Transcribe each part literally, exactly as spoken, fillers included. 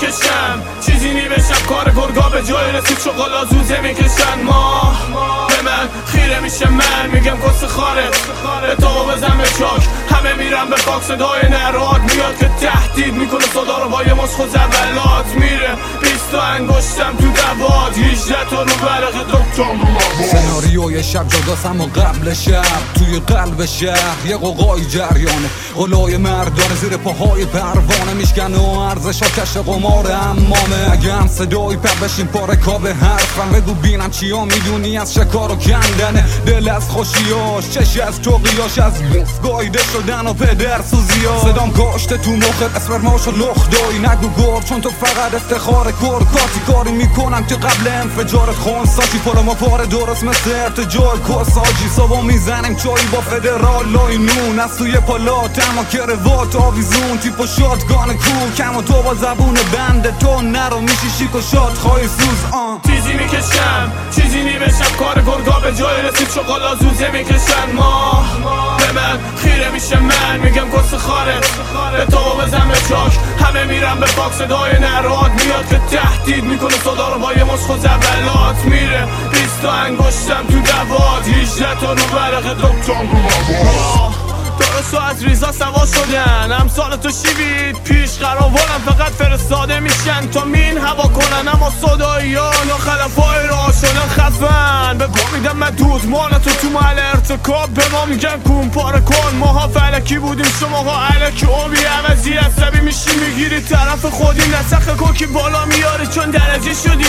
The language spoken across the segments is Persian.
میکشم چیزی نی بشم کار گرگا به جای رسید شغلا زوزه میکشن ما به من خیره میشه من میگم کس خاره به تو بزن به چاک همه میرم به خاک صدای نراد میاد که تهدید میکنه صدا رو با یه مسخ و زبلات میره بیست تا انگشتم تو دواد هجده تا رو برق دکترم رو سناریوی شب جداست اما قبل شب توی قلب شهر یه قوقای جریانه قلای مردان زیر پاهای پروانه میشکنه و ارزش ها کش قمار امامه اگه هم صدایی پر بشیم پاره کاب حرفم بگو بینم چیا میدونی از شکار و کندنه دل از خوشیاش چش از توقیاش از گایده شدن و پدر سوزیاش صدام کاشته تو مخت اسپرماشو لخ دایی نگو گور چون تو فقط افتخار کرکاتی کاری میکنم که قبل انفجارت خونساشی پلا ما پاره درست مثل ارتجای کساجی صبح میزنیم چایی با فدرال لای نون از توی پالات اما که روات آویزون تیپ و شاتگان کول کم و تو با زبون بند تو نرو میشی شیک و شاد خواهی سوز آن چیزی میکشم چیزی نی بشم کار گرگا به جای رسید شغلا زوزه میکشن ما به من خیره میشه من میگم کس خاره به تو بزن به چاک همه میرم به خاک صدای نراد میاد که تهدید میکنه صدا رو با یه مسخ و زبلات میره بیست تا انگشتم تو دواد هجده تا رو برق دکترم رو درست و از ریزا سوا شدن امثال تو شیوید پیش قراولم فقط فرستاده میشن تا مین هوا کنن اما صداییان و خلفای را شدن خفن به گم میدم مدود مالتو تو محل ارتکاب به ما میگن کون پاره کن ماها فلکی بودیم شماها علکی اوبی عوضی عصبی میشی میگیری طرف خودی نسخ کوکی بالا میاری چون درجه شدی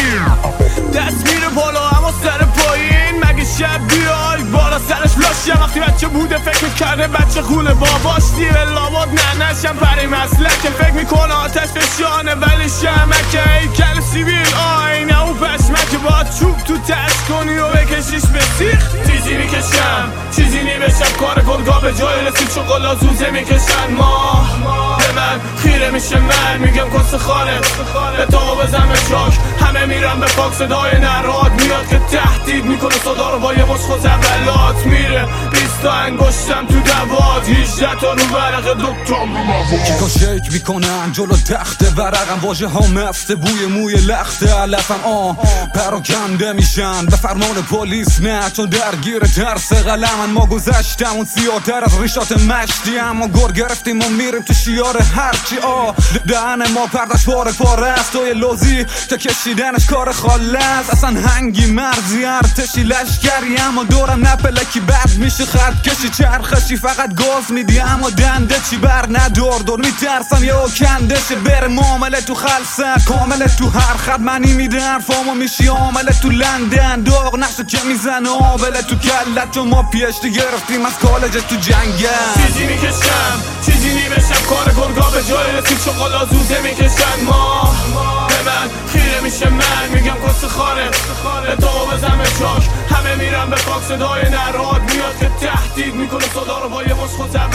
دست میره بالا اما سر پایین مگه شب بیای بالا سرش لاشیم وقتی بچه بوده فکر میکرده بچه خونه باباش دیره لابد نه نشم برای مسلکه فکر میکنه آتش فشانه ولی شمکه ای کل سیبیل آینه و پشمکه باید چوب تو تش کنی و بکشیش به سیخ چیزی میکشم چیزی نی بشم کار گرگا به جای رسید شغلا زوزه میکشن ما به من خیره میشه من میگم کس خاره به تو بزن به چاک همه میرم به خاک صدای نراد میاد که تهدید میکنه صدا رو با یه مسخ و زبلات میره بیست تا انگشتم تو دواد هجده تا رو برق دکترم رو کیکا شیک میکنن جلو تخت ورقم واژه ها مسته بوی موی لخته علفم آه پراکنده میشن به فرمان پلیس نه چون درگیر ترس قلمن ما گذشتم اون سیاتر از ریشات مشتی اما گر گرفتیم و میریم تو شیار هرچی آه دهن ما پردش پاره پاره است توی لوزی که کشیدنش کار خاله است اصلا هنگی مرزی ارتشی لشکری اما دورم نپلکی بد میشه خط کشی چرخشی فقط گاز میدی اما دنده چی بر ندار دور میترسم یه کندشه بره معامله تو خلصه کامله تو هر خط منی میده حرفامو میشی عامله تو لندن داغ نقشه که میزنه آبله تو کلت چون ما پیشتی گرفتیم از کالج تو جنگل چیزی میکشم چیزی نی بشم کار گرگا به جای رسید شغلا زوزه میکشن ما به من خیره میشه من میگم کس خاره به تو بزن به چاک همه میرم به خاک صدای نراد میاد که تهدید میکنه صدا رو با یه مسخ و